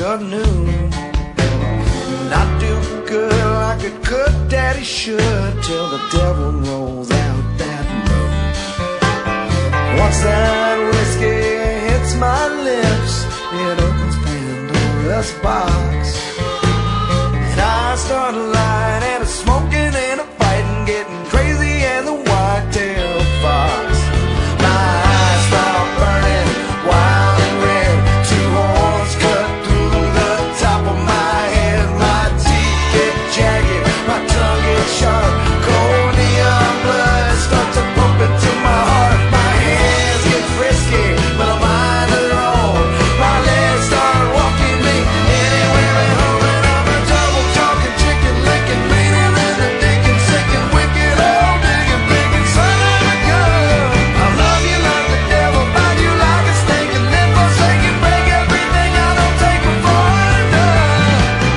of noon. Not do good like a good daddy should till the devil rolls out that moon. Once that whiskey hits my lips, it opens Pandora's box, and I start lying and a smoking and a fighting, getting crazy as a white-tailed fox. My eyes start burning wild and red, two horns cut through the top of my head. My teeth get jagged, my tongue gets sharp, cold neon blood starts to pump into my heart. My hands get frisky, but I'm on their own. My legs start walking me anywhere at home, and I'm a double talking, chicken licking, meaning and a digging, sick and wicked, old digging, picking son of a gun. I love you like the devil, bite you like a snake, and then forsake and break everything I don't take before I'm done.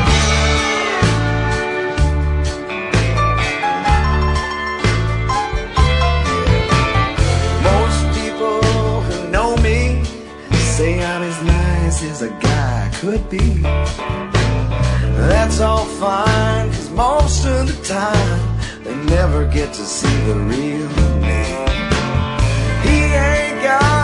Most people who know me say I'm as nice as a guy could be. That's all fine, 'cause most of the time they never get to see the real me. He ain't got